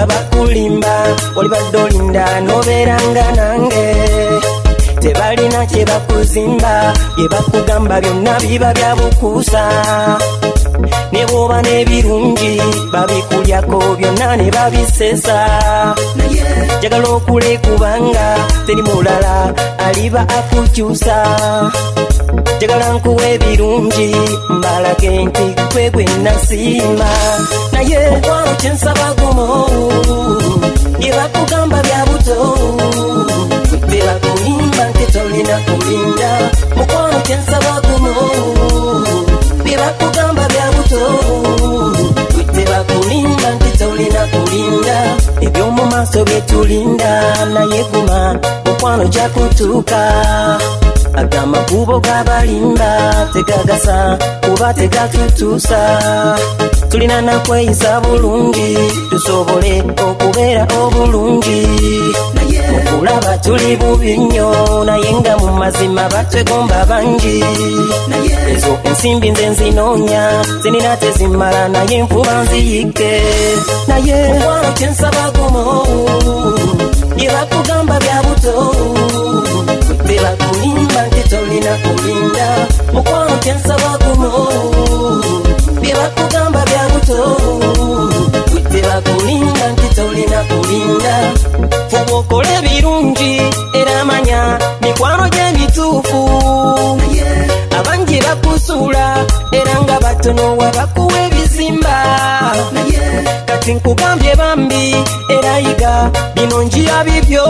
bakulimba olibadde olinda nobeeranga nange tebalina kye bakuzimba bye bakugamba byonna biba bya bukuusa ne bwoba n'ebirungi babikulyako byonna ne babisesa jagala okule kubanga teri mulala aliba akukyusa jagala nkuwa ebirungi mbalage nti gwe gwe nasiima naye mukwano kyensaba gumo bye bakugamba bya buto bye bakulimba nti tolina kulinda mukwano kyensaba gumo bye bakugamba bya buto bye bakulimba nti tolina kulinda eby'omu maaso bye tulinda naye guma mukwano kyakutuuka agamakubo gabalimba tegagasa kuba tegatutuusa tulina nakweyisa bulungi tusobole okubeera obulungi okulaba tuli bubi nnyo naye nga mu mazima batwegomba bangi ezo ensimbi nze nzinoonya zinina tezimala naye nfuba nziyike naye mukwano kyensaba gumo bye bakugamba bya buto bye bakulimba nti tolina kulinda mukwano kyensaba gumo bye bakugamba bya buto bye bakulimba nti tolina kulinda fuba okole ebirungi era manya mikwano gy'emituufu abangi bakusuula era nga batono wabakuwa ebizimba kati nkugambye bambi era yiga bino njira bibyo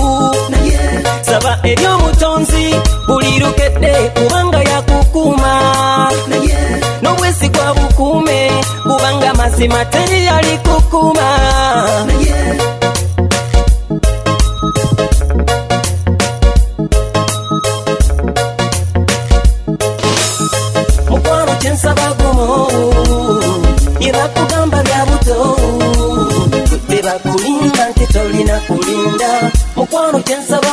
saba eri omutonzi buli lukedde kubanga yakukuuma n'obwesigwa bukuume kubanga mazima teri yali kukuuma mukwano kyensaba gumo bye bakugamba bya buto bye bakulimba nti tolina kulinda mukwano kyensaba